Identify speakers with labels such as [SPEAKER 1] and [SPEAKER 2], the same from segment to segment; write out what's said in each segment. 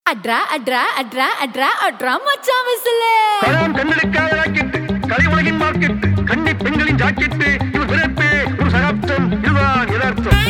[SPEAKER 1] அட்ரா அட்ரா அட்ரா அட்ரா அட்ரா மச்சான் விசிலே
[SPEAKER 2] கலாம் கண்களுக்காக ராக்கெட்டு கலை உலகின் மார்க்கெட்டு கன்னி பெண்களின் ஜாக்கெட்டு இவர் பிறப்பே ஒரு சகாப்தம் இதுதான் யதார்த்தம்.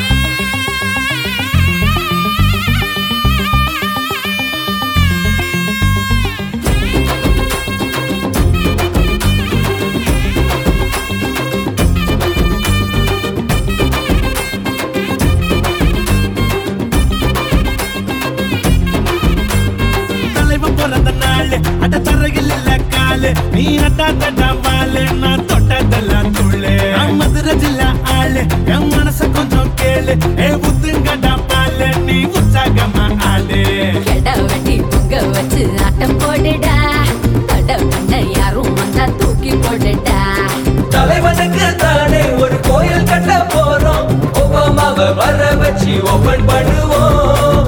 [SPEAKER 3] நீ நட்டாத்தடாவாலே நான் தொட்டதெல்லாம் துள்ளே மதுரை ஜில்லா ஆளு என் மனச கொஞ்சம் கேளு ஊத்துங்கடா பாலு நீ உற்சாகமா ஆளு
[SPEAKER 1] கெட வெட்டி பொங்க வச்சு ஆட்டம் போடுடா தட பண்ண யாரும் வந்தா தூக்கி போடுடா
[SPEAKER 4] தலைவனுக்கு தானே ஒரு கோயில் கட்ட போறோம் ஒபாமாவை வர வச்சு ஓபன் பண்ணுவோம்.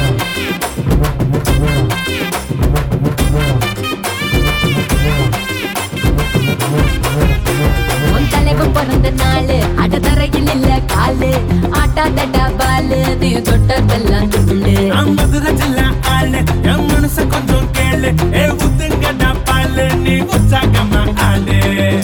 [SPEAKER 1] பிறந்த நாளு அடதரையில் இல்ல காலு ஆட்டாதடா பாலு நீ தொட்டதெல்லாம் துள்ளு
[SPEAKER 3] மதுரை ஜில்லா ஆளு என் மனச கொஞ்சம் கேளு ஊத்துங்கடா பாலு நீ உற்சாகமா ஆளு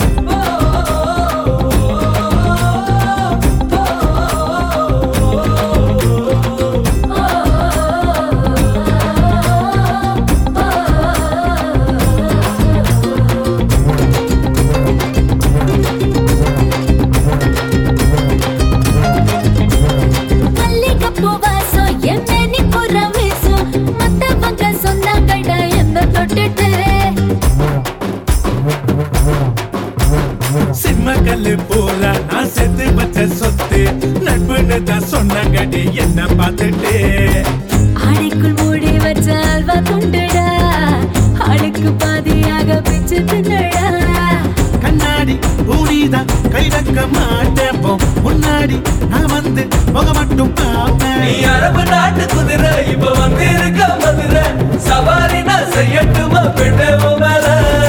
[SPEAKER 3] சிம்மக்கல்லு போல நான் செத்து வச்ச சொத்து நட்புன்னு தான் சொன்னங்கடி என்ன பார்த்துட்டு
[SPEAKER 1] ஆடைக்குள் மூடி வச்ச அல்வா துண்டுடா ஆளுக்கு பாதியாக பிச்சு தின்னடா
[SPEAKER 3] கண்ணாடி ஊடிதான் கை வைக்க மாட்டேன் முன்னாடி நான் வந்து முக மட்டும் பார்ப்பேன்.
[SPEAKER 4] நீ அரபு நாட்டு குதிரை இப்ப வந்து இருக்க மதுரை சவாரி நான் செய்யட்டுமா பெண்ணே மேல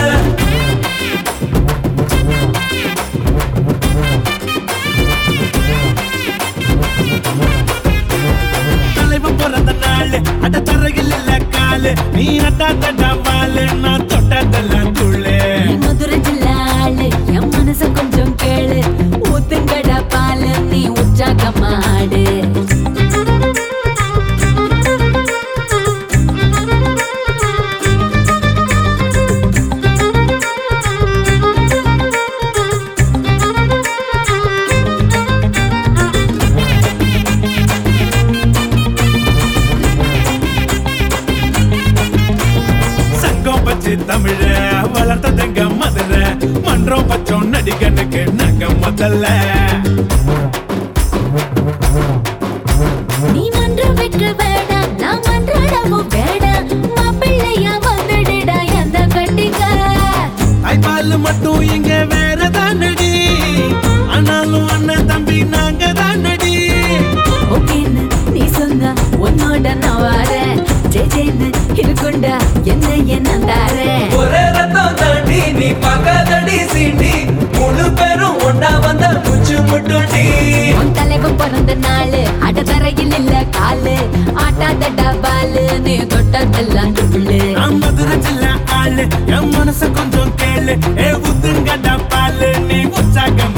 [SPEAKER 3] பிறந்த நாள் அட தரையில் இல்ல காலு நீ நட்டாத்தடாவாலு நான் தொட்டதெல்லாம் துள்ளே
[SPEAKER 1] மதுரை ஜில்லாளு என் மனச கொஞ்சம் கேளு ஊத்துங்கடா பாலு நீ உற்சாகமாடு
[SPEAKER 3] தமிழ வளர்த்ததுங்க மதுரை மன்றம் பச்சோம் நடிகனுக்கு நாங்க முதல்ல
[SPEAKER 1] நீ மன்றம் வைக்க வேடாம் நான் மன்றாடவும் வேடாம் மாப்பிள்ளையா வந்துடுடா எந்த கட்டிக்க
[SPEAKER 3] தாய்ப்பால் மட்டும் இங்க வேறதான் நடி ஆனாலும் அண்ணன் தம்பி நாங்க தான் நடி
[SPEAKER 1] ஓகேன்னு நீ சொன்னா உன்னோட நான் வரேன் ஜெஜேன்னு இருக்குண்டா என்ன தாரேன்
[SPEAKER 4] ஒரே ரத்தம் தாண்டி நீ பக்காதடி சீண்டி முழு பேரும் ஒன்னா வந்த முச்சு முட்டுண்டி
[SPEAKER 1] உன் தலைவன் பிறந்த நாளு அடதரையில் இல்ல காலு ஆட்டாதடா பாலு நீ தொட்டதெல்லாம் துள்ளு
[SPEAKER 3] மதுரை ஜில்லா ஆளு என் மனச கொஞ்சம் கேளு ஊத்துங்கடா பாலு நீ உற்சாகம்